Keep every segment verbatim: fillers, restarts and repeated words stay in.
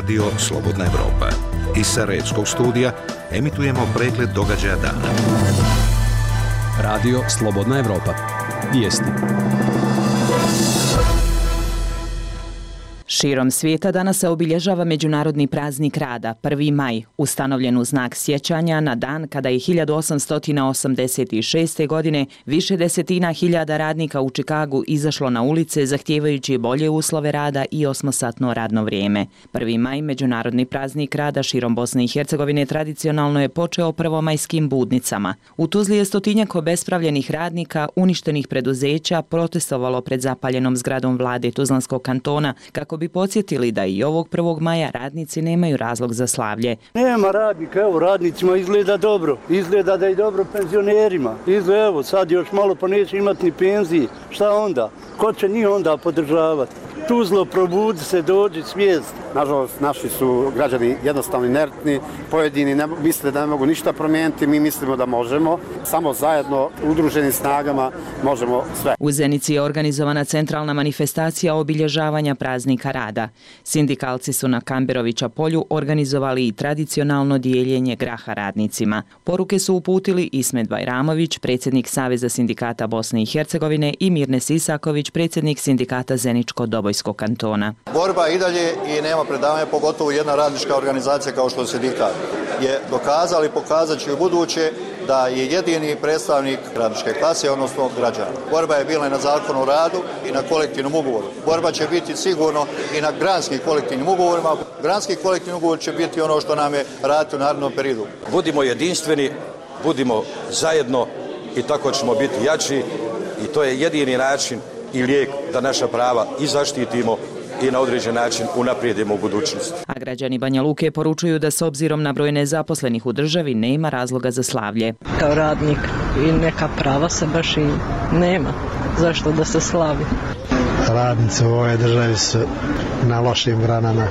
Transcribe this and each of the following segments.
Radio Slobodna Evropa. Iz Sarajevskog studija emitujemo pregled događaja dana. Radio Slobodna Evropa. Vijesti. Širom svijeta danas se obilježava Međunarodni praznik rada, prvi maj, ustanovljen u znak sjećanja na dan kada je hiljadu osamsto osamdeset šeste. godine više desetina hiljada radnika u Čikagu izašlo na ulice zahtijevajući bolje uslove rada i osmosatno radno vrijeme. prvi maj, Međunarodni praznik rada širom Bosne i Hercegovine, tradicionalno je počeo prvomajskim budnicama. U Tuzli je stotinjak obespravljenih radnika, uništenih preduzeća, protestovalo pred zapaljenom zgradom vlade Tuzlanskog kantona kako bi podsjetili da i ovog prvog maja radnici nemaju razlog za slavlje. Nema radnika, evo radnicima izgleda dobro, izgleda da i dobro penzionerima, izgleda evo sad još malo pa neće imati ni penziji, šta onda? Ko će njih onda podržavati? Tuzlo, probudi se, dođi, svijest. Nažalost, naši su građani jednostavno inertni, pojedini ne, misle da ne mogu ništa promijeniti, mi mislimo da možemo. Samo zajedno, udruženim snagama, možemo sve. U Zenici je organizovana centralna manifestacija obilježavanja praznika rada. Sindikalci su na Kamberovića polju organizovali i tradicionalno dijeljenje graha radnicima. Poruke su uputili Ismet Bajramović, predsjednik Saveza sindikata Bosne i Hercegovine, i Mirne Sisaković, predsjednik sindikata Zeničko-Dobojskog kantona. Borba i dalje i nema predavanja, pogotovo jedna radnička organizacija kao što je sindikat je dokazala i pokazat će u buduće da je jedini predstavnik radničke klase, odnosno građana. Borba je bila i na zakonu o radu i na kolektivnom ugovoru. Borba će biti sigurno i na granskim kolektivnim ugovorima. Granski kolektivni ugovor će biti ono što nam je raditi u narednom periodu. Budimo jedinstveni, budimo zajedno i tako ćemo biti jači i to je jedini način i lijek da naša prava i zaštitimo i na određen način unaprijedimo u budućnost. A građani Banja Luke poručuju da s obzirom na broj nezaposlenih u državi nema razloga za slavlje. Kao radnik i neka prava se baš i nema. Zašto da se slavi? Radnici u ovoj državi su na lošim granama.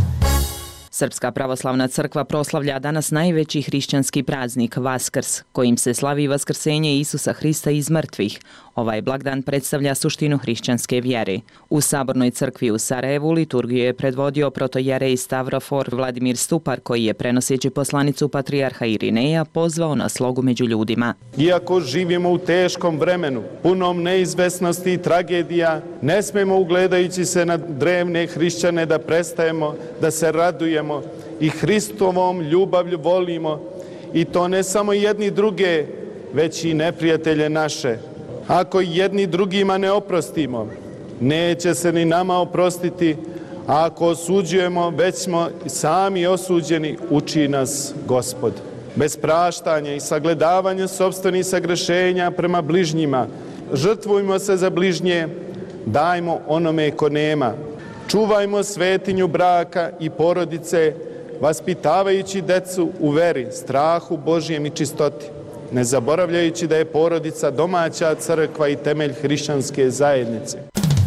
Srpska pravoslavna crkva proslavlja danas najveći hrišćanski praznik Vaskrs, kojim se slavi vaskrsenje Isusa Hrista iz mrtvih. Ovaj blagdan predstavlja suštinu hrišćanske vjere. U Sabornoj crkvi u Sarajevu liturgiju je predvodio protojerej Stavrofor Vladimir Stupar, koji je, prenoseći poslanicu patrijarha Irineja, pozvao na slogu među ljudima. Iako živimo u teškom vremenu, punom neizvesnosti i tragedija, ne smemo, ugledajući se na drevne hrišćane, da prestajemo da se radujemo i Hristovom ljubavlju volimo, i to ne samo jedni druge, već i neprijatelje naše. Ako jedni drugima ne oprostimo, neće se ni nama oprostiti, a ako osuđujemo, već smo sami osuđeni, uči nas Gospod. Bez praštanja i sagledavanja sopstvenih sagrešenja prema bližnjima, žrtvujmo se za bližnje, dajmo onome ko nema. Čuvajmo svetinju braka i porodice, vaspitavajući decu u veri, strahu Božijem i čistoti, ne zaboravljajući da je porodica domaća crkva i temelj hrišćanske zajednice.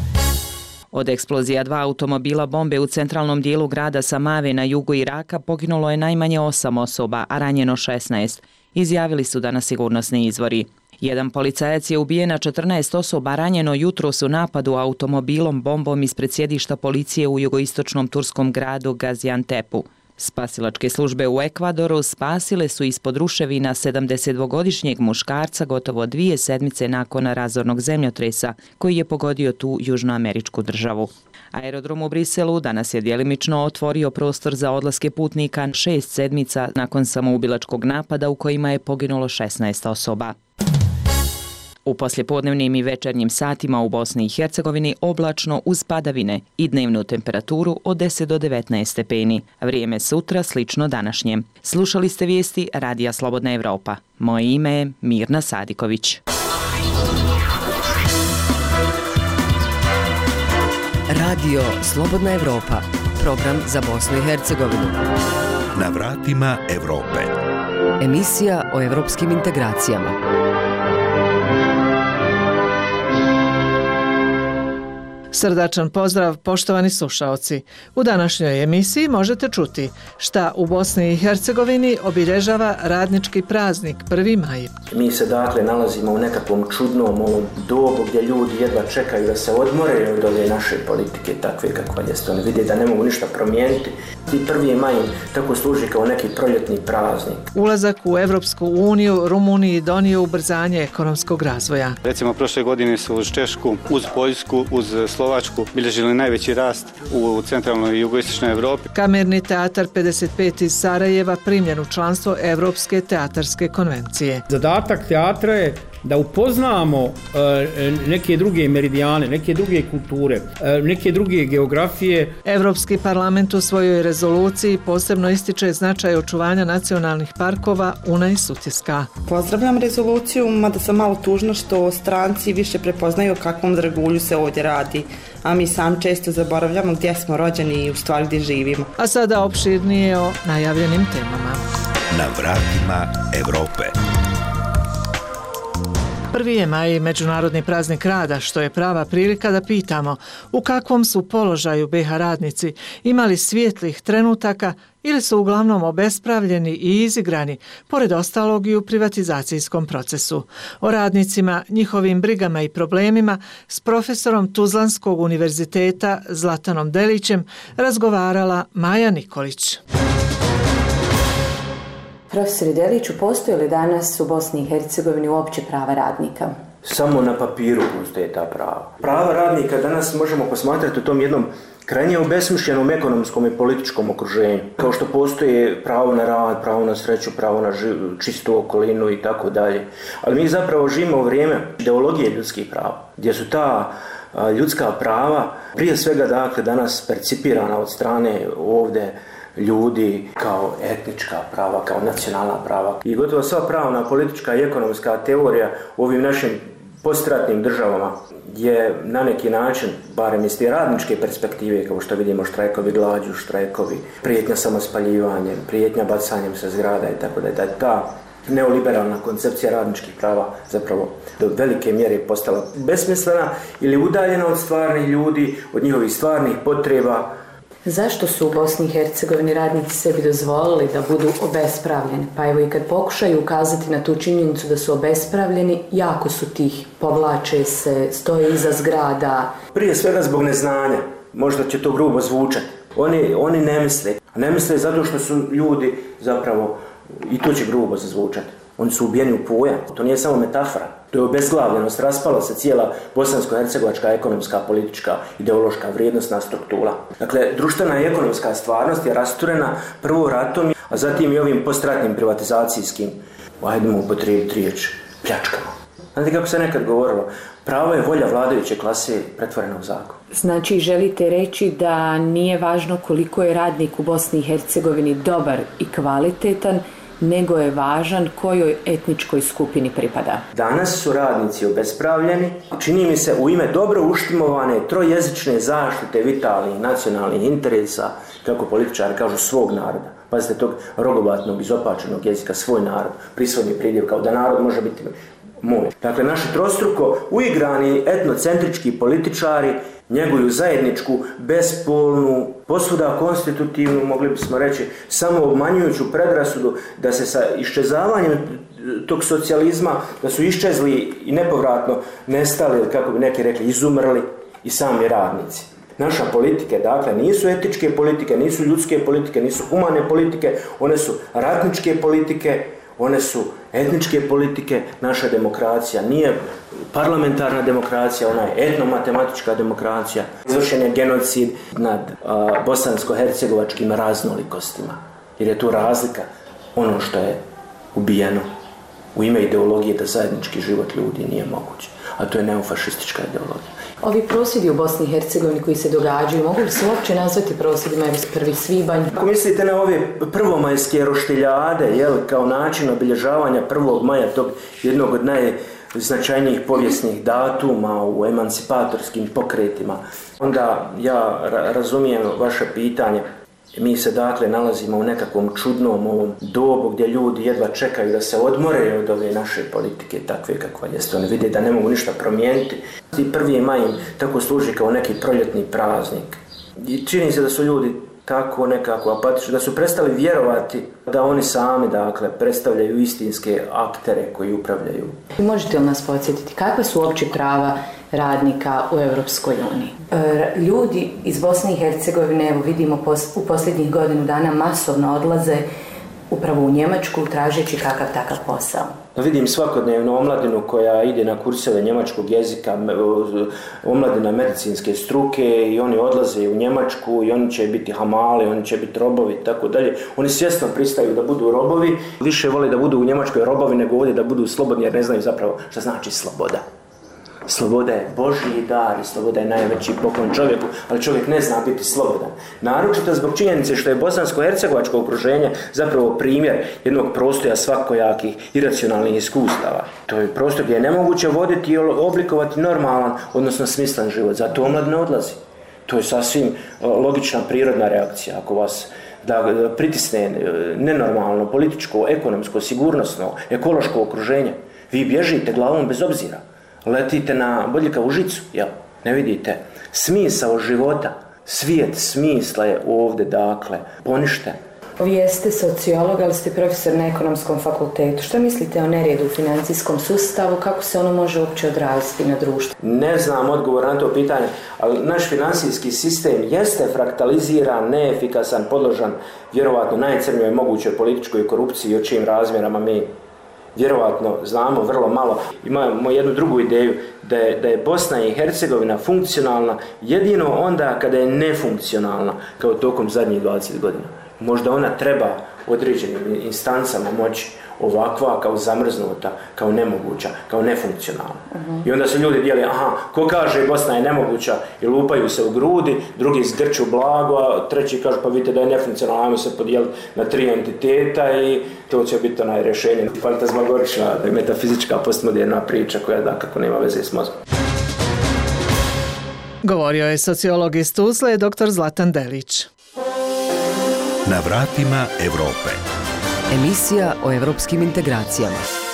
Od eksplozija dva automobila bombe u centralnom dijelu grada Samave na jugu Iraka poginulo je najmanje osam osoba, a ranjeno šesnaest, izjavili su danas sigurnosni izvori. Jedan policajac je ubijen, a četrnaest osoba ranjeno jutros u napadu automobilom bombom ispred sjedišta policije u jugoistočnom turskom gradu Gaziantepu. Spasilačke službe u Ekvadoru spasile su ispod ruševina sedamdesetdvogodišnjeg muškarca gotovo dvije sedmice nakon razornog zemljotresa koji je pogodio tu južnoameričku državu. Aerodrom u Briselu danas je djelimično otvorio prostor za odlaske putnika šest sedmica nakon samoubilačkog napada u kojima je poginulo šesnaest osoba. U poslijepodnevnim i večernjim satima u Bosni i Hercegovini oblačno uz padavine i dnevnu temperaturu od deset do devetnaest stepeni. Vrijeme sutra slično današnjem. Slušali ste vijesti Radija Slobodna Evropa. Moje ime je Mirna Sadiković. Radio Slobodna Evropa. Program za Bosnu i Hercegovinu. Na vratima Evrope. Emisija o evropskim integracijama. Srdačan pozdrav, poštovani slušaoci. U današnjoj emisiji možete čuti šta u Bosni i Hercegovini obilježava radnički praznik prvi maj. Mi se dakle nalazimo u nekakvom čudnom ovom dobu gdje ljudi jedva čekaju da se odmore od ove naše politike takve kakva jeste. Oni vide da ne mogu ništa promijeniti. I prvi maj tako služi kao neki proljetni praznik. Ulazak u Evropsku uniju Rumuniji donio ubrzanje ekonomskog razvoja. Recimo prošle godine su uz Češku, uz Poljsku, uz Slovačku bilježili najveći rast u centralnoj i jugoistočnoj Evropi. Kamerni teatar pedeset pet iz Sarajeva primljen u članstvo Evropske teatarske konvencije. Zadatak teatra je da upoznamo uh, neke druge meridijane, neke druge kulture, uh, neke druge geografije. Evropski parlament u svojoj rezoluciji posebno ističe značaj očuvanja nacionalnih parkova Una i Sutjeska. Pozdravljam rezoluciju, mada sam malo tužna što stranci više prepoznaju o kakvom dragulju se ovdje radi, a mi sam često zaboravljamo gdje smo rođeni i u stvari gdje živimo. A sada opširnije o najavljenim temama. Na vratima Evrope. Prvi je maj međunarodni praznik rada, što je prava prilika da pitamo u kakvom su položaju be ha radnici, imali svijetlih trenutaka ili su uglavnom obespravljeni i izigrani, pored ostalog i u privatizacijskom procesu. O radnicima, njihovim brigama i problemima s profesorom Tuzlanskog univerziteta Zlatanom Delićem razgovarala Maja Nikolić. Profesore Deliću, postoje li danas u Bosni i Hercegovini uopće prava radnika? Samo na papiru postoje ta prava. Prava radnika danas možemo posmatrati u tom jednom krajnje obesmišljenom ekonomskom i političkom okruženju. Kao što postoje pravo na rad, pravo na sreću, pravo na živ, čistu okolinu i tako dalje. Ali mi zapravo živimo u vrijeme ideologije ljudskih prava, gdje su ta a, ljudska prava prije svega dakle danas percipirana od strane ovdje ljudi kao etnička prava, kao nacionalna prava. I gotovo sva pravna, politička i ekonomska teorija u ovim našim postratnim državama je na neki način, barem iz te radničke perspektive, kao što vidimo štrajkovi glađu, štrajkovi, prijetnja samospaljivanjem, prijetnja bacanjem sa zgrada i tako da je ta neoliberalna koncepcija radničkih prava zapravo do velike mjere postala besmislena ili udaljena od stvarnih ljudi, od njihovih stvarnih potreba. Zašto su u Bosni i Hercegovini radnici sebi dozvolili da budu obespravljeni? Pa evo i kad pokušaju ukazati na tu činjenicu da su obespravljeni, jako su tih, povlače se, stoje iza zgrada. Prije svega zbog neznanja, možda će to grubo zvučati. Oni, oni ne misle. Ne misle zato što su ljudi zapravo, i to će grubo zazvučati, oni su ubijeni u pojam. To nije samo metafora. To je obezglavljenost, raspala se cijela bosansko-hercegovačka ekonomska, politička, ideološka vrijednostna struktura. Dakle, društvena i ekonomska stvarnost je rasturena prvo ratom, a zatim i ovim postratnim privatizacijskim, ajdemo upotrijebiti riječ, pljačkama. Znate kako se nekad govorilo, pravo je volja vladajuće klase pretvorena u zakon. Znači, želite reći da nije važno koliko je radnik u Bosni i Hercegovini dobar i kvalitetan, nego je važan kojoj etničkoj skupini pripada. Danas su radnici obespravljeni, čini mi se u ime dobro uštimovane trojezične zaštite vitalnih nacionalnih interesa, kako političari kažu, svog naroda. Pazite, tog rogobatnog, izopačenog jezika, svoj narod, prisvodni pridjev, kao da narod može biti moj. Dakle, naši trostruko uigrani etnocentrički političari njeguju zajedničku, bespolnu, posvuda konstitutivnu, mogli bismo reći, samo obmanjujuću predrasudu da se sa iščezavanjem tog socijalizma, da su iščezli i nepovratno nestali, ili kako bi neki rekli, izumrli i sami radnici. Naša politike, dakle, nisu etičke politike, nisu ljudske politike, nisu humane politike, one su ratničke politike, one su etničke politike. Naša demokracija nije parlamentarna demokracija, ona je etnomatematička demokracija. Izvršen je genocid nad a, bosansko-hercegovačkim raznolikostima, jer je tu razlika ono što je ubijeno u ime ideologije da zajednički život ljudi nije moguć, a to je neofašistička ideologija. Ovi prosvjedi u Bosni i Hercegovini koji se događaju, mogu li se uopće nazvati prosvjedima iz prvi svibanj? Ako mislite na ove prvomajske roštiljade, jel, kao način obilježavanja prvog maja, tog jednog od najznačajnijih povijesnih datuma u emancipatorskim pokretima, onda ja ra- razumijem vaše pitanje. Mi se dakle nalazimo u nekakvom čudnom ovom dobu gdje ljudi jedva čekaju da se odmore od ove naše politike takve kakva jeste. Oni vide da ne mogu ništa promijeniti. I prvi maj im tako služi kao neki proljetni praznik. I čini se da su ljudi tako nekako apatični, da su prestali vjerovati da oni sami dakle predstavljaju istinske aktere koji upravljaju. Možete li nas podsjetiti kakva su uopće prava radnika u Europskoj uniji? E, ljudi iz Bosne i Hercegovine, evo vidimo pos, u posljednjih godinu dana masovno odlaze upravo u Njemačku tražeći kakav takav posao. Vidim svakodnevno omladinu koja ide na kurseve njemačkog jezika, omladina medicinske struke i oni odlaze u Njemačku i oni će biti hamali, oni će biti robovi i tako dalje. Oni svjesno pristaju da budu robovi, više vole da budu u Njemačkoj robovi nego ovdje da budu slobodni jer ne znaju zapravo šta znači sloboda. Sloboda je Božji dar i sloboda je najveći poklon čovjeku, ali čovjek ne zna biti slobodan. Naročito zbog činjenice što je bosansko-hercegovačko okruženje zapravo primjer jednog prostora svakojakih iracionalnih iskustava. To je prostor gdje je nemoguće voditi i oblikovati normalan, odnosno smislen život. Zato omladina odlazi. To je sasvim logična prirodna reakcija. Ako vas da pritisne nenormalno političko, ekonomsko, sigurnosno, ekološko okruženje, vi bježite glavom bez obzira. Letite na bodljikavu žicu, jel? Ne vidite. Smisao života, svijet smisla je ovdje, dakle, poništen. Vi jeste sociolog, ali ste profesor na ekonomskom fakultetu. Što mislite o neredu u financijskom sustavu? Kako se ono može uopće odraziti na društvo? Ne znam odgovor na to pitanje, ali naš financijski sistem jeste fraktaliziran, neefikasan, podložan vjerovatno najcrnjoj mogućoj političkoj korupciji o čijim razmjerama mi vjerovatno znamo vrlo malo. Imamo jednu drugu ideju da je, da je Bosna i Hercegovina funkcionalna jedino onda kada je nefunkcionalna, kao tokom zadnjih dvadeset godina. Možda ona treba određenim instancama moći ovakva, kao zamrznuta, kao nemoguća, kao nefunkcionalna. Uh-huh. I onda se ljudi dijeli, aha, ko kaže Bosna je nemoguća i lupaju se u grudi, drugi zgrču blago, a treći kaže pa vidite da je nefunkcionalna, ajmo se podijeliti na tri entiteta i to će biti onaj rješenje. Fantazmagorična, metafizička, postmoderna priča koja da kako nema veze s mozgom. Govorio je sociolog iz Tuzle, doktor Zlatan Delić. Na vratima Europe. Emisija o evropskim integracijama.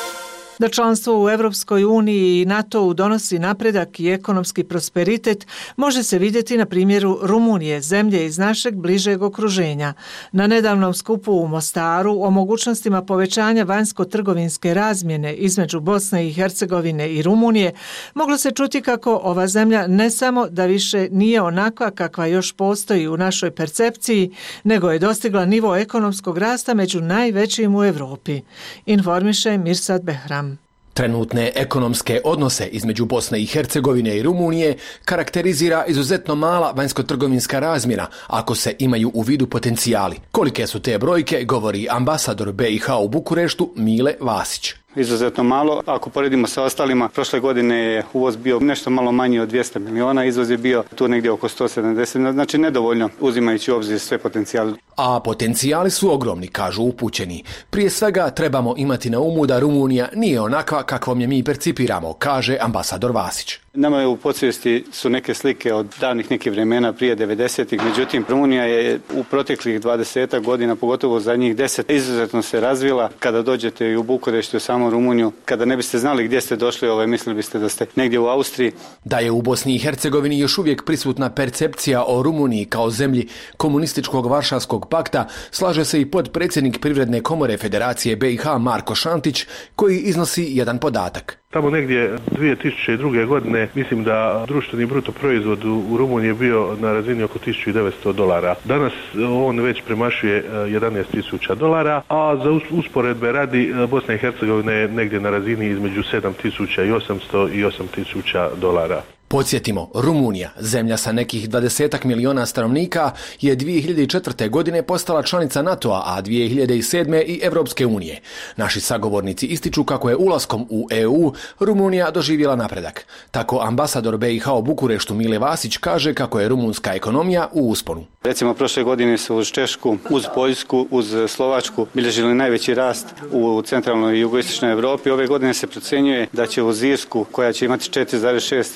Da članstvo u Evropskoj uniji i NATO-u donosi napredak i ekonomski prosperitet može se vidjeti na primjeru Rumunije, zemlje iz našeg bližeg okruženja. Na nedavnom skupu u Mostaru o mogućnostima povećanja vanjsko-trgovinske razmjene između Bosne i Hercegovine i Rumunije moglo se čuti kako ova zemlja ne samo da više nije onakva kakva još postoji u našoj percepciji, nego je dostigla nivo ekonomskog rasta među najvećim u Europi. Informiše Mirsad Behram. Trenutne ekonomske odnose između Bosne i Hercegovine i Rumunije karakterizira izuzetno mala vanjsko-trgovinska razmjena ako se imaju u vidu potencijali. Kolike su te brojke, govori ambasador B i H u Bukureštu Mile Vasić. Izuzetno malo. Ako poredimo sa ostalima, prošle godine je uvoz bio nešto malo manji od dvjesto miliona, izvoz je bio tu negdje oko sto sedamdeset miliona, znači nedovoljno uzimajući u obzir sve potencijale. A potencijali su ogromni, kažu upućeni. Prije svega trebamo imati na umu da Rumunija nije onakva kakvom je mi percipiramo, kaže ambasador Vasić. Nama u podsvijesti su neke slike od davnih nekih vremena prije devedesetih, međutim Rumunija je u proteklih dvadeset godina, pogotovo zadnjih deset, izuzetno se razvila. Kada dođete i u Bukureštu, u samu Rumuniju, kada ne biste znali gdje ste došli, ovaj, mislili biste da ste negdje u Austriji. Da je u Bosni i Hercegovini još uvijek prisutna percepcija o Rumuniji kao zemlji komunističkog Varšavskog pakta, slaže se i potpredsjednik Privredne komore Federacije B i H Marko Šantić, koji iznosi jedan podatak. Tamo negdje dvije tisuće druge. godine mislim da društveni bruto proizvod u Rumuniji je bio na razini oko tisuću devetsto dolara. Danas on već premašuje jedanaest tisuća dolara, a za usporedbe radi Bosna i Hercegovina je negdje na razini između sedam tisuća osamsto i osam tisuća dolara. Podsjetimo, Rumunija, zemlja sa nekih dvadesetak miliona stanovnika, je dvije hiljade četvrte. godine postala članica NATO-a, a dvije hiljade sedme. i Evropske unije. Naši sagovornici ističu kako je ulaskom u E U Rumunija doživjela napredak. Tako ambasador B i H u Bukureštu Mile Vasić kaže kako je rumunska ekonomija u usponu. Recimo, prošle godine su uz Češku, uz Poljsku, uz Slovačku bilježili najveći rast u centralnoj i jugoistočnoj Europi. Ove godine se procjenjuje da će uz Irsku, koja će imati četiri zarez šest posto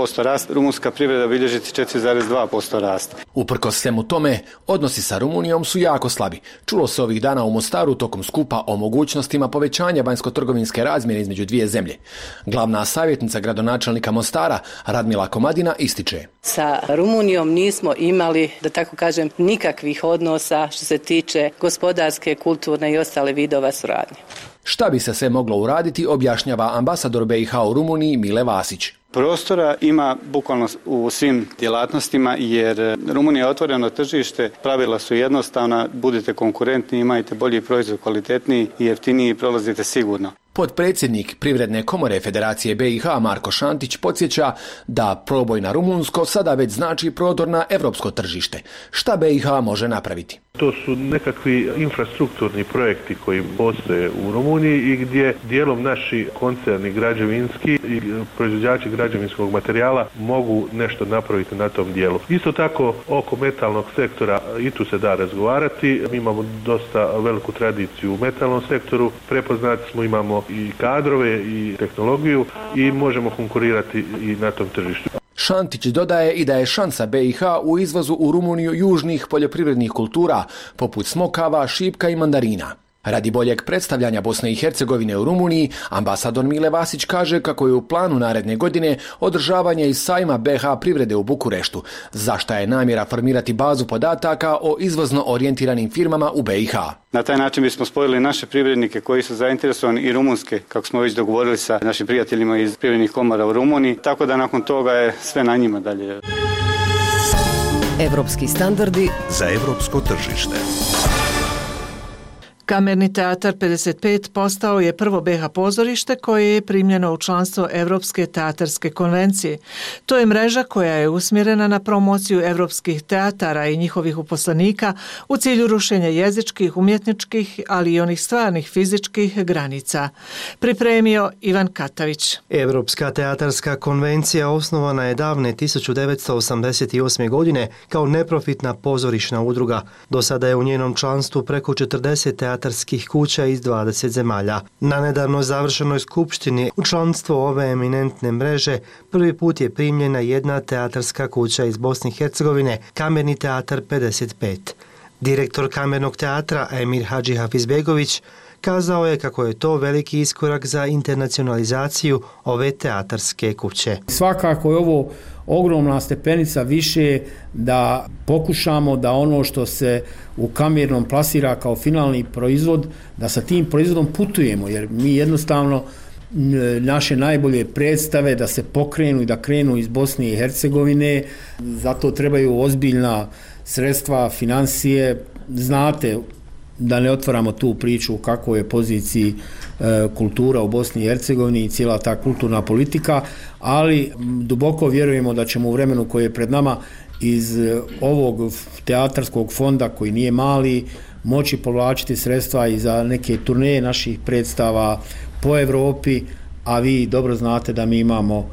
posto rast, rumunska privreda bilježiti četiri zarez dva posto rast. Uprkos svemu tome, odnosi sa Rumunijom su jako slabi. Čulo se ovih dana u Mostaru tokom skupa o mogućnostima povećanja vanjsko-trgovinske razmjene između dvije zemlje. Glavna savjetnica gradonačelnika Mostara, Radmila Komadina, ističe. Sa Rumunijom nismo imali, da tako kažem, nikakvih odnosa što se tiče gospodarske, kulturne i ostale vidova suradnje. Šta bi se sve moglo uraditi, objašnjava ambasador B i H u Rumuniji Mile Vasić. Prostora ima bukvalno u svim djelatnostima jer Rumunija je otvoreno tržište, pravila su jednostavna, budite konkurentni, imajte bolji proizvod, kvalitetniji i jeftiniji, prolazite sigurno. Potpredsjednik Privredne komore Federacije B i H Marko Šantić podsjeća da proboj na rumunsko sada već znači prodor na evropsko tržište. Šta B i H može napraviti? To su nekakvi infrastrukturni projekti koji postoje u Rumuniji i gdje dijelom naši koncerni građevinski i proizvođači građevinskog materijala mogu nešto napraviti na tom dijelu. Isto tako oko metalnog sektora i tu se da razgovarati. Mi imamo dosta veliku tradiciju u metalnom sektoru, prepoznati smo, imamo i kadrove i tehnologiju i možemo konkurirati i na tom tržištu. Šantić dodaje i da je šansa B i H u izvozu u Rumuniju južnih poljoprivrednih kultura, poput smokava, šipka i mandarina. Radi boljeg predstavljanja Bosne i Hercegovine u Rumuniji, ambasador Mile Vasić kaže kako je u planu naredne godine održavanje i sajma B H privrede u Bukureštu, za šta je namjera formirati bazu podataka o izvozno orijentiranim firmama u B i H. Na taj način bismo spojili naše privrednike koji su zainteresovani i rumunske, kako smo već dogovorili sa našim prijateljima iz privrednih komora u Rumuniji, tako da nakon toga je sve na njima dalje. Evropski standardi za evropsko tržište. Kamerni teatar pedeset pet postao je prvo B H pozorište koje je primljeno u članstvo Evropske teatarske konvencije. To je mreža koja je usmjerena na promociju evropskih teatara i njihovih uposlenika u cilju rušenja jezičkih, umjetničkih, ali i onih stvarnih fizičkih granica. Pripremio Ivan Katavić. Evropska teatarska konvencija osnovana je davne tisuću devetsto osamdeset osme. godine kao neprofitna pozorišna udruga. Do sada je u njenom članstvu preko četrdeset teatarskih kuća iz dvadeset zemalja. Na nedavno završenoj skupštini u članstvo ove eminentne mreže prvi put je primljena jedna teatarska kuća iz Bosne i Hercegovine, Kamerni teatar pedeset pet. Direktor Kamernog teatra Emir Hadži Hafizbegović kazao je kako je to veliki iskorak za internacionalizaciju ove teatarske kuće. Svakako je ovo ogromna stepenica više da pokušamo da ono što se u kamernom plasira kao finalni proizvod, da sa tim proizvodom putujemo, jer mi jednostavno naše najbolje predstave da se pokrenu i da krenu iz Bosne i Hercegovine, zato trebaju ozbiljna sredstva, financije. Znate, da ne otvaramo tu priču u kakvoj je poziciji e, kultura u Bosni i Hercegovini i cijela ta kulturna politika, ali duboko vjerujemo da ćemo u vremenu koje je pred nama iz ovog teatarskog fonda, koji nije mali, moći povlačiti sredstva i za neke turneje naših predstava po Evropi, a vi dobro znate da mi imamo e,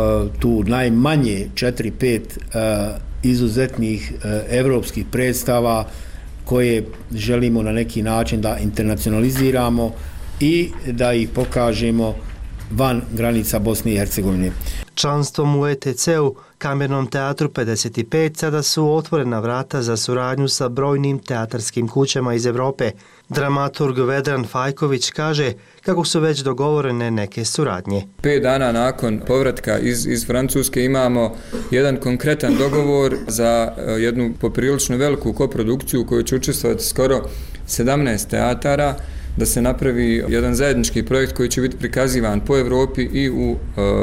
tu najmanje četiri pet e, izuzetnih e, evropskih predstava koje želimo na neki način da internacionaliziramo i da ih pokažemo van granica Bosne i Hercegovine. Članstvom u E T C-u, Kamernom teatru pedeset pet, sada su otvorena vrata za suradnju sa brojnim teatarskim kućama iz Evrope. Dramaturg Vedran Fajković kaže kako su već dogovorene neke suradnje. Pet dana nakon povratka iz, iz Francuske imamo jedan konkretan dogovor za jednu poprilično veliku koprodukciju u kojoj će učestvovati skoro sedamnaest teatara, da se napravi jedan zajednički projekt koji će biti prikazivan po Evropi i u,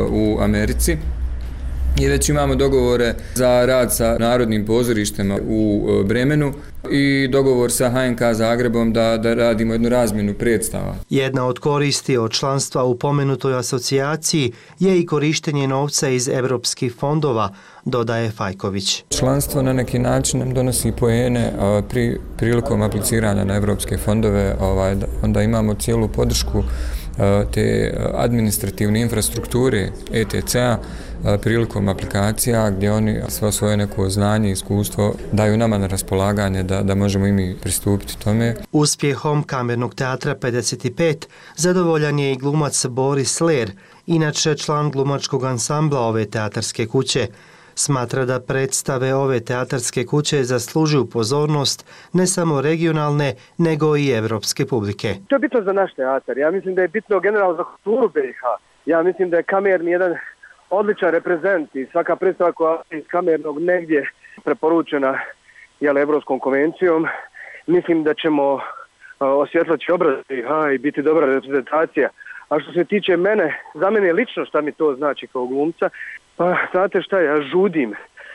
u Americi. I već imamo dogovore za rad sa Narodnim pozorištem u Bremenu i dogovor sa H N K Zagrebom da, da radimo jednu razmjenu predstava. Jedna od koristi od članstva u pomenutoj asocijaciji je i korištenje novca iz evropskih fondova, dodaje Fajković. Članstvo na neki način nam donosi poene pri, prilikom apliciranja na evropske fondove, ovaj, onda imamo cijelu podršku te administrativne infrastrukture E T C-a prilikom aplikacija gdje oni svo svoje neko znanje i iskustvo daju nama na raspolaganje da, da možemo i mi pristupiti tome. Uspjehom Kamernog teatra pedeset pet zadovoljan je i glumac Boris Ler, inače član glumačkog ansambla ove teatarske kuće. Smatra da predstave ove teatarske kuće zaslužuju pozornost ne samo regionalne, nego i evropske publike. To je bitno za naš teatar. Ja mislim da je bitno generalno za kulturu B i H. Ja mislim da je Kamerni jedan odličan reprezent i svaka predstava koja je iz Kamernog negdje preporučena jel, Evropskom konvencijom. Mislim da ćemo osvjetlati obraz B i H i biti dobra reprezentacija. A što se tiče mene, za mene lično šta mi to znači kao glumca, pa znate šta, ja žudim,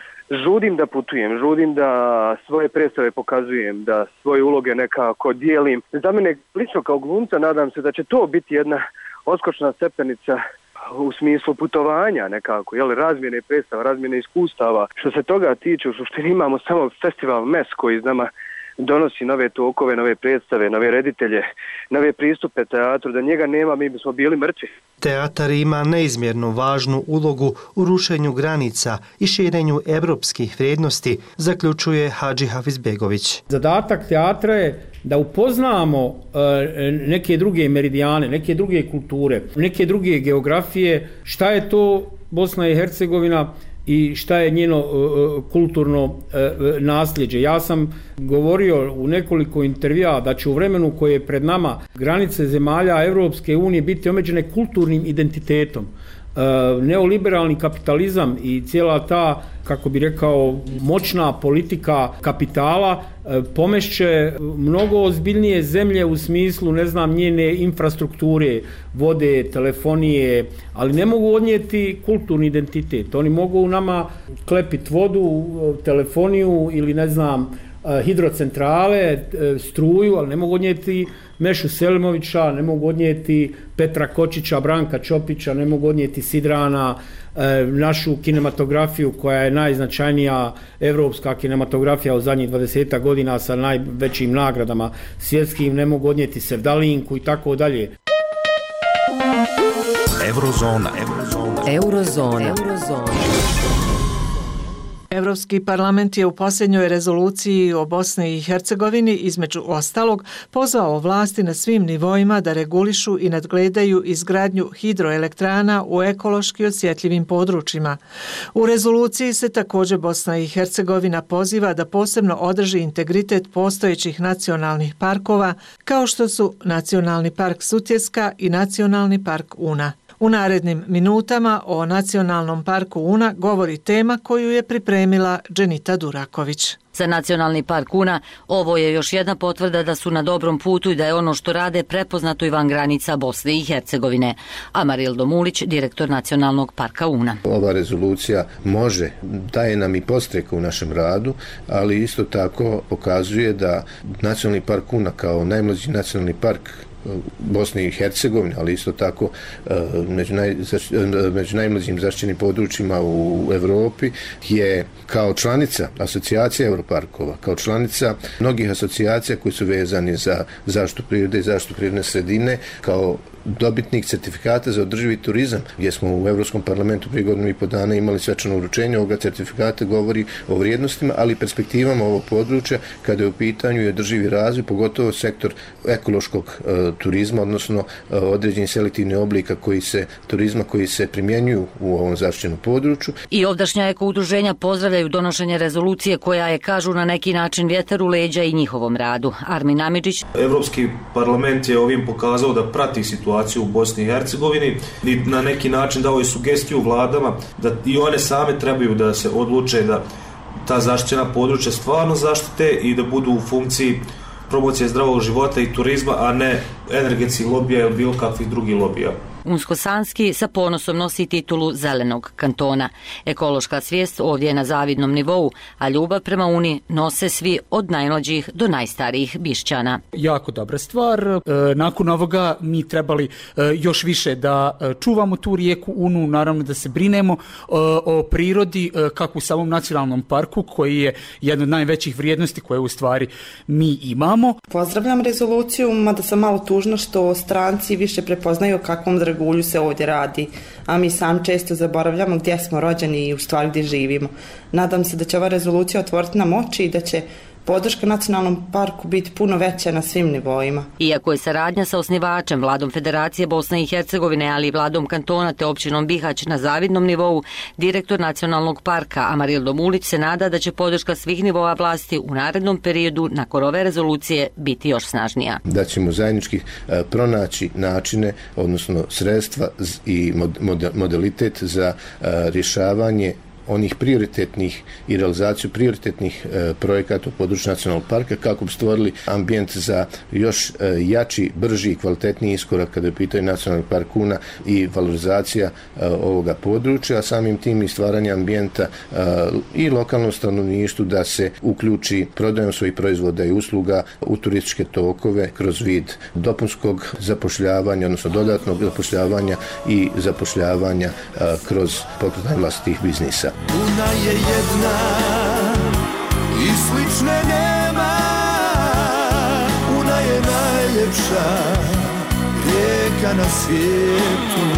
žudim da putujem, žudim da svoje predstave pokazujem, da svoje uloge nekako dijelim. Za mene lično kao glumca nadam se da će to biti jedna odskočna stepenica u smislu putovanja nekako, jel, razmjene predstava, razmjene iskustava. Što se toga tiče, u suštini imamo samo festival M E S koji iz nama donosi nove tokove, nove predstave, nove reditelje, nove pristupe teatru. Da njega nema, mi bismo bili mrtvi. Teatar ima neizmjerno važnu ulogu u rušenju granica i širenju evropskih vrijednosti, zaključuje Hadži Hafizbegović. Zadatak teatra je da upoznamo neke druge meridijane, neke druge kulture, neke druge geografije, šta je to Bosna i Hercegovina i šta je njeno uh, kulturno uh, nasljeđe. Ja sam govorio u nekoliko intervjua da će u vremenu koje je pred nama granice zemalja Evropske unije biti omeđene kulturnim identitetom. Uh, neoliberalni kapitalizam i cijela ta, kako bi rekao, moćna politika kapitala uh, pomešće mnogo ozbiljnije zemlje u smislu, ne znam, njene infrastrukture, vode, telefonije, ali ne mogu odnijeti kulturni identitet. Oni mogu u nama klepiti vodu, telefoniju ili, ne znam, hidrocentrale, struju, ali ne mogu odnijeti Mešu Selimovića, ne mogu odnijeti Petra Kočića, Branka Čopića, ne mogu odnijeti Sidrana, našu kinematografiju koja je najznačajnija evropska kinematografija u zadnjih dvadeset godina sa najvećim nagradama svjetskim, ne mogu odnijeti Sevdalinku i tako dalje. Eurozona. Eurozona. Eurozona. Eurozona. Europski parlament je u posljednjoj rezoluciji o Bosni i Hercegovini između ostalog pozvao vlasti na svim nivoima da regulišu i nadgledaju izgradnju hidroelektrana u ekološki osjetljivim područjima. U rezoluciji se također Bosna i Hercegovina poziva da posebno održi integritet postojećih nacionalnih parkova kao što su Nacionalni park Sutjeska i Nacionalni park Una. U narednim minutama o Nacionalnom parku Una govori tema koju je pripremila Dženita Duraković. Za Nacionalni park Una ovo je još jedna potvrda da su na dobrom putu i da je ono što rade prepoznato i van granica Bosne i Hercegovine. Amarildo Mulić, direktor Nacionalnog parka Una. Ova rezolucija može, daje nam i podstrek u našem radu, ali isto tako pokazuje da Nacionalni park Una kao najmlađi nacionalni park Bosne i Hercegovine, ali isto tako među, naj, među najmlađim zaštićenim područjima u Evropi, je kao članica asocijacije Europarkova, kao članica mnogih asocijacija koji su vezani za zaštitu prirode i zaštitu prirodne sredine, kao dobitnik certifikata za održivi turizam, gdje smo u Evropskom parlamentu prije godinu i po dana imali svečano uručenje ovoga certifikata, govori o vrijednostima, ali i perspektivama ovog područja kada je u pitanju i održivi razvoj, pogotovo sektor ekološkog e, turizma, odnosno e, određenih selektivnih oblika koji se, turizma koji se primjenjuju u ovom zaštićenom području. I ovdašnja eko udruženja pozdravljaju donošenje rezolucije koja je, kažu, na neki način vjetar u leđa i njihovom radu. Armin Amidžić. Evropski parlament je ovim pokazao da prati situaciju u Bosni i Hercegovini i na neki način dao je sugestiju vladama da i one same trebaju da se odluče da ta zaštićena područja stvarno zaštite i da budu u funkciji promocije zdravog života i turizma, a ne energetskih lobija ili bilo kakvih drugih lobija. Unsko-Sanski sa ponosom nosi titulu zelenog kantona. Ekološka svijest ovdje je na zavidnom nivou, a ljubav prema Uni nose svi od najmlađih do najstarijih Bišćana. Jako dobra stvar. Nakon ovoga mi trebali još više da čuvamo tu rijeku Unu, naravno da se brinemo o prirodi kako u samom nacionalnom parku koji je jedna od najvećih vrijednosti koje u stvari mi imamo. Pozdravljam rezoluciju, mada sam malo tužna što stranci više prepoznaju o kakvom dragulju se ovdje radi, a mi sam često zaboravljamo gdje smo rođeni i u stvari gdje živimo. Nadam se da će ova rezolucija otvoriti nam oči i da će podrška nacionalnom parku biti puno veća na svim nivoima. Iako je saradnja sa osnivačem, vladom Federacije Bosne i Hercegovine, ali i vladom kantona te općinom Bihać na zavidnom nivou, direktor nacionalnog parka Amarildo Mulić se nada da će podrška svih nivoa vlasti u narednom periodu nakon ove rezolucije biti još snažnija. Da ćemo zajednički pronaći načine, odnosno sredstva i modalitet za rješavanje onih prioritetnih i realizaciju prioritetnih e, projekata u području nacionalnog parka kako bi stvorili ambijent za još e, jači, brži i kvalitetniji iskorak kada je pitanje nacionalnog park Una i valorizacija e, ovoga područja, a samim tim i stvaranje ambijenta e, i lokalnom stanovništvu da se uključi prodajom svojih proizvoda i usluga u turističke tokove kroz vid dopunskog zapošljavanja, odnosno dodatnog zapošljavanja i zapošljavanja e, kroz pokretanje vlastitih biznisa. Una je jedna i slične nema, Una je najljepša rijeka na svijetu.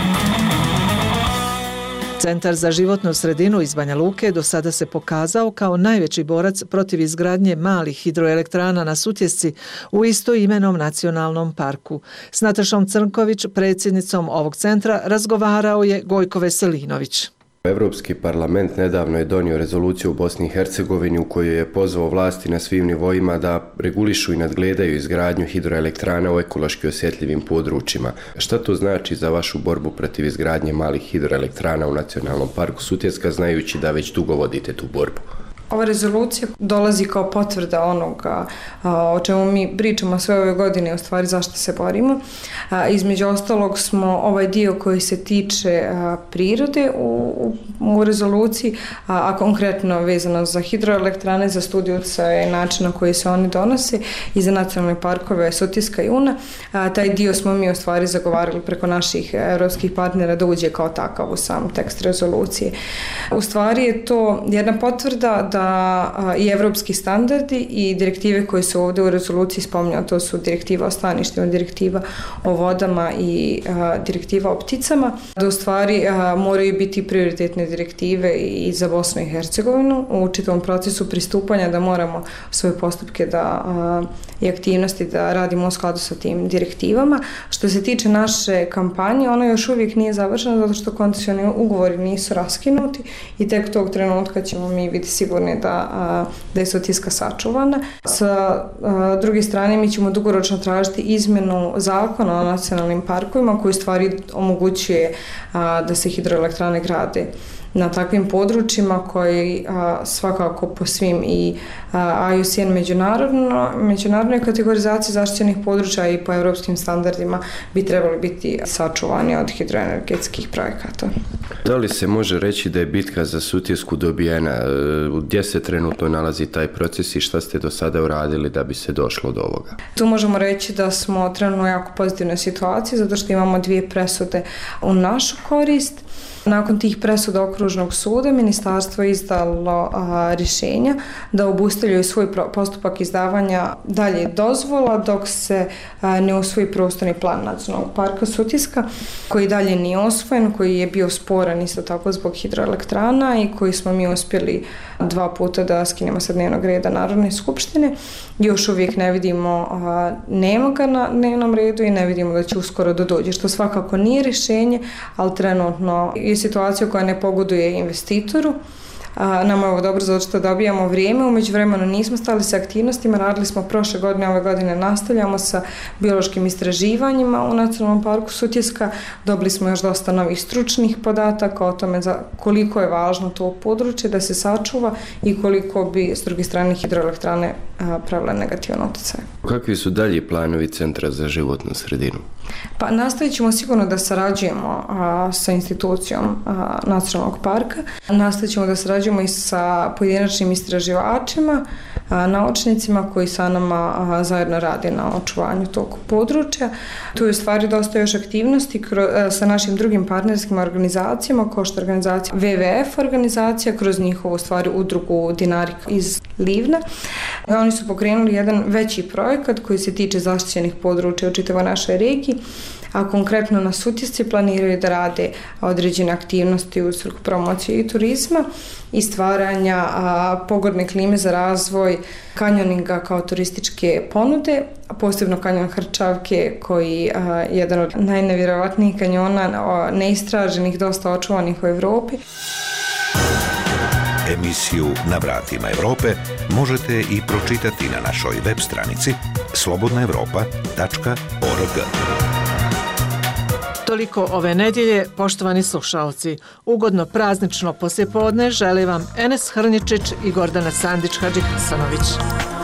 Centar za životnu sredinu iz Banja Luke do sada se pokazao kao najveći borac protiv izgradnje malih hidroelektrana na Sutjesci u istoimenom nacionalnom parku. S Natašom Crnković, predsjednicom ovog centra, razgovarao je Gojko Veselinović. Europski parlament nedavno je donio rezoluciju u Bosni i Hercegovini u kojoj je pozvao vlasti na svim nivoima da regulišu i nadgledaju izgradnju hidroelektrana u ekološki osjetljivim područjima. Šta to znači za vašu borbu protiv izgradnje malih hidroelektrana u Nacionalnom parku Sutjeska, znajući da već dugo vodite tu borbu? Ova rezolucija dolazi kao potvrda onoga o čemu mi pričamo sve ove godine, u stvari zašto se borimo. Između ostalog smo ovaj dio koji se tiče prirode u, u rezoluciji, a konkretno vezano za hidroelektrane, za studiju utjecaja i načina koji se oni donose i za nacionalne parkove Sutjeska i Una. Taj dio smo mi u stvari zagovarali preko naših europskih partnera da uđe kao takav u sam tekst rezolucije. U stvari je to jedna potvrda da i evropski standardi i direktive koje su ovdje u rezoluciji spominjao, to su direktiva o staništima, direktiva o vodama i a, direktiva o pticama, da u stvari a, moraju biti prioritetne direktive i za Bosnu i Hercegovinu u čitavom procesu pristupanja, da moramo svoje postupke da, a, i aktivnosti da radimo u skladu sa tim direktivama. Što se tiče naše kampanje, ona još uvijek nije završena zato što koncesioni ugovori nisu raskinuti i tek tog trenutka ćemo mi biti sigurni da, da je Sutjeska sačuvana. Sa druge strane, mi ćemo dugoročno tražiti izmjenu zakona o nacionalnim parkovima koji u stvari omogućuje da se hidroelektrane grade na takvim područjima koji a, svakako po svim i a, I U C N međunarodno, međunarodnoj kategorizaciji zaštićenih područja i po europskim standardima bi trebali biti sačuvani od hidroenergetskih projekata. Da li se može reći da je bitka za Sutjesku dobijena? Gdje se trenutno nalazi taj proces i šta ste do sada uradili da bi se došlo do ovoga? Tu možemo reći da smo trenutno u jako pozitivnoj situaciji zato što imamo dvije presude u našu korist. Nakon tih presuda Okružnog suda ministarstvo je izdalo a, rješenja da obustavljaju svoj postupak izdavanja dalje dozvola dok se a, ne usvoji prostorni plan nacionalnog parka Sutjeska koji dalje nije osvojen, koji je bio sporan isto tako zbog hidroelektrana i koji smo mi uspjeli dva puta da skinemo sa dnevnog reda Narodne skupštine. Još uvijek ne vidimo, a, nema ga na dnevnom redu i ne vidimo da će uskoro da dođe, što svakako nije rješenje, ali trenutno je situacija koja ne pogoduje investitoru. A, nama je ovo dobro zato što dobijamo vrijeme, umeđu vremenu nismo stali sa aktivnostima, radili smo prošle godine, ove godine nastavljamo sa biološkim istraživanjima u Nacionalnom parku Sutjeska, dobili smo još dosta novih stručnih podataka o tome za koliko je važno to područje da se sačuva i koliko bi s druge strane hidroelektrane pravila negativan utjecaj. Kakvi su dalji planovi Centra za životnu sredinu? Pa nastavit ćemo sigurno da sarađujemo a, sa institucijom a, nacionalnog parka. Nastavit ćemo da sarađujemo i sa pojedinačnim istraživačima, a, naučnicima koji sa nama a, zajedno rade na očuvanju tog područja. Tu je u stvari dosta još aktivnosti kroz, a, sa našim drugim partnerskim organizacijama, kao što je organizacija W W F organizacija, kroz njihovu stvari udrugu Dinarik iz Livna. I oni su pokrenuli jedan veći projekat koji se tiče zaštićenih područja u čitavoj našoj regiji, a konkretno na Sutjesci planiraju da rade određene aktivnosti u svrhu promocije i turizma i stvaranja a, pogodne klime za razvoj kanjoninga kao turističke ponude, a posebno kanjon Hrčavke koji je jedan od najnevjerovatnijih kanjona a, neistraženih, dosta očuvanih u Evropi. Emisiju Na vratima Evrope možete i pročitati na našoj web stranici slobodna evropa tačka org. Toliko ove nedjelje, poštovani slušalci. Ugodno praznično poslijepodne želi vam Enes Hrničić i Gordana Sandić-Hadžihasanović.